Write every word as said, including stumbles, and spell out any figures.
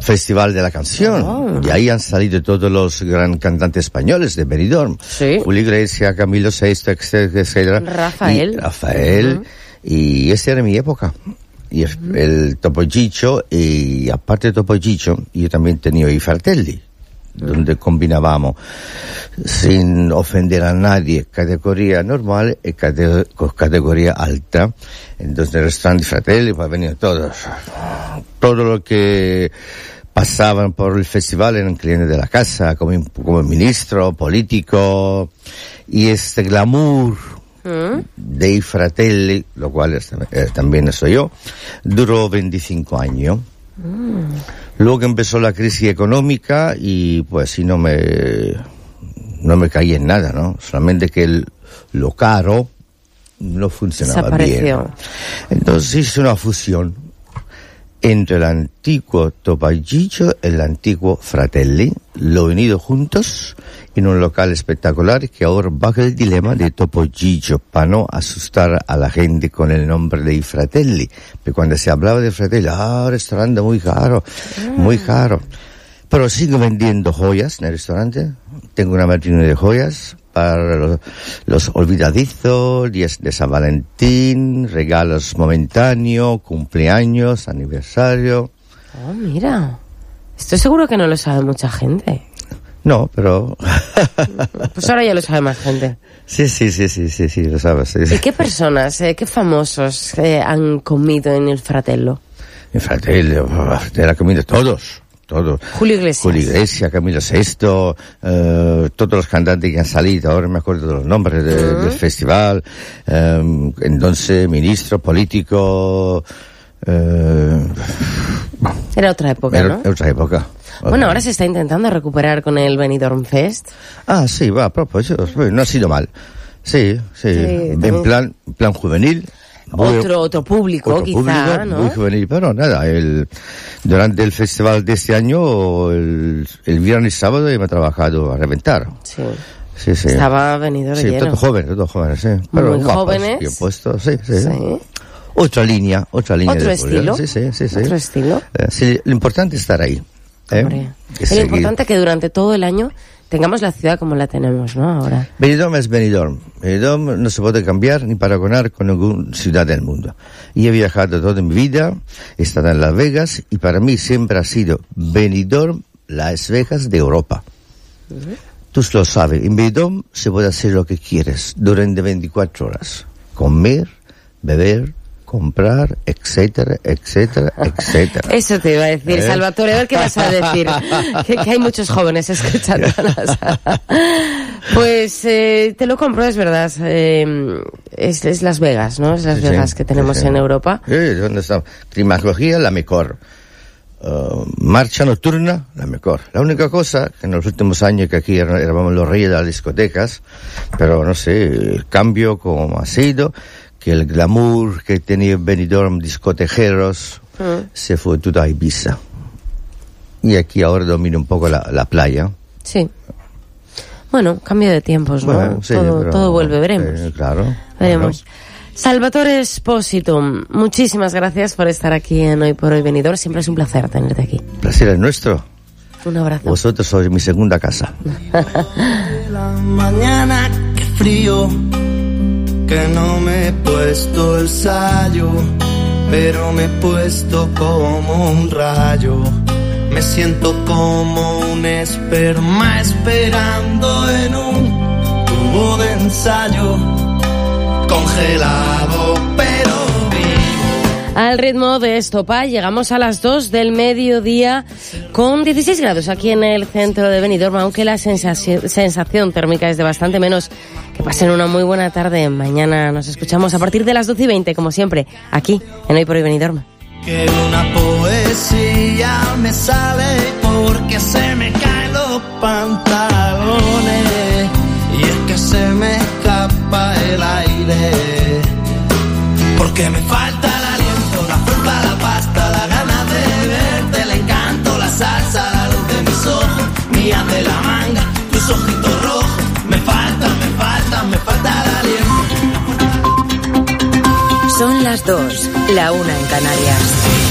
Festival de la Canción. Oh. Y ahí han salido todos los gran cantantes españoles de Benidorm. Sí. Julio Iglesias, Camilo Sesto, etcétera, etcétera. Rafael. Y Rafael. Uh-huh. Y esa era mi época. Y el, uh-huh. el Topo Gigio, y aparte de Topo Gigio, yo también tenía i Fratelli, uh-huh. donde combinábamos, sin ofender a nadie, categoría normal y cate- categoría alta. Entonces, en el restaurante Fratelli, pues venían todos. Todo lo que pasaban por el festival eran clientes de la casa, como, como ministro, político, y este glamour ¿Mm? de i Fratelli, lo cual es, eh, también soy yo, duró veinticinco años. Mm. Luego empezó la crisis económica y pues sí no me, no me caí en nada, ¿no? Solamente que el, lo caro no funcionaba bien. Entonces hice una fusión entre el antiguo Topo Gigio y el antiguo Fratelli, lo he unido juntos en un local espectacular que ahora baja el dilema de Topo Gigio para no asustar a la gente con el nombre de i Fratelli, porque cuando se hablaba de Fratelli, ah, restaurante muy caro, muy caro. Pero sigo vendiendo joyas en el restaurante, tengo una vitrina de joyas para los, los olvidadizos, días de San Valentín, regalos momentáneos, cumpleaños, aniversario. Oh, mira, estoy seguro que no lo sabe mucha gente. No, pero... Pues ahora ya lo sabe más gente. Sí, sí, sí, sí, sí, sí, lo sabes. Sí, sí. ¿Y qué personas, eh, qué famosos eh, han comido en el Fratello? En Fratello, Fratello ha comido todos. Todo. Julio Iglesias. Julio Iglesias, Camilo Sesto, eh, todos los cantantes que han salido, ahora me acuerdo de los nombres de, uh-huh. del festival, eh, entonces ministro, político, eh, era otra época, era, ¿no? Era otra época. Bueno, ahora se está intentando recuperar con el Benidorm Fest. Ah, sí, va, a propósito, no ha sido mal. Sí, sí, sí en plan, plan juvenil. Otro, otro público, otro quizá, público, ¿no? Muy juvenil, pero nada, el, durante el festival de este año, el, el viernes y sábado hemos trabajado a reventar. Sí. Sí, sí. Estaba Benidorm sí, lleno. todos jóvenes, todos jóvenes, sí. Pero muy guapos, jóvenes. Bien puestos, sí, sí. Sí. Otra línea, otra línea. ¿Otro de estilo? Sí, sí, sí, sí. ¿Otro estilo? Eh, sí, lo importante es estar ahí. ¿eh? Hombre, es lo importante que durante todo el año tengamos la ciudad como la tenemos, ¿no? Ahora. Benidorm es Benidorm. Benidorm no se puede cambiar ni paragonar con ninguna ciudad del mundo. Y he viajado toda mi vida, he estado en Las Vegas, y para mí siempre ha sido Benidorm Las Vegas de Europa. Uh-huh. Tú lo sabes, en Benidorm se puede hacer lo que quieres durante veinticuatro horas. Comer, beber, comprar, etcétera, etcétera, etcétera. Eso te iba a decir, ¿Eh? Salvatore, a ver qué vas a decir. que, que hay muchos jóvenes escuchándonos. Pues eh, te lo compro, es verdad. Eh, es, es Las Vegas, ¿no? Es Las sí, Vegas sí, que tenemos sí, sí. en Europa. Sí, ¿dónde está? Climatología, la mejor. Uh, marcha nocturna, la mejor. La única cosa que en los últimos años que aquí éramos los reyes de las discotecas, pero no sé, el cambio como ha sido, que el glamour que tenía Benidorm, discotejeros, mm. se fue todo a Ibiza. Y aquí ahora domina un poco la, la playa. Sí. Bueno, cambio de tiempos, ¿no? Bueno, sí, todo, pero, todo vuelve, veremos. Eh, claro. Veremos. Claro. Salvatore Esposito, muchísimas gracias por estar aquí en Hoy por Hoy Benidorm. Siempre es un placer tenerte aquí. El placer es nuestro. Un abrazo. Vosotros sois mi segunda casa. La mañana, qué frío, que no me he puesto el sayo, pero me he puesto como un rayo. Me siento como un esperma esperando en un tubo de ensayo, congelado pero vivo. Al ritmo de Estopa llegamos a las dos del mediodía con dieciséis grados aquí en el centro de Benidorm, aunque la sensación, sensación térmica es de bastante menos. Que pasen una muy buena tarde. Mañana nos escuchamos a partir de las doce y veinte, como siempre, aquí en Hoy por Hoy Benidorm. Que una poesía me sale porque se me caen los pantalones y es que se me escapa el aire, porque me falta el aliento, la fruta, la pasta, la gana de verte, el encanto, la salsa, la luz de mis ojos, mía de la manga, tus ojitos rojos, me falta, me falta, me falta el aliento. Son las dos, la una en Canarias.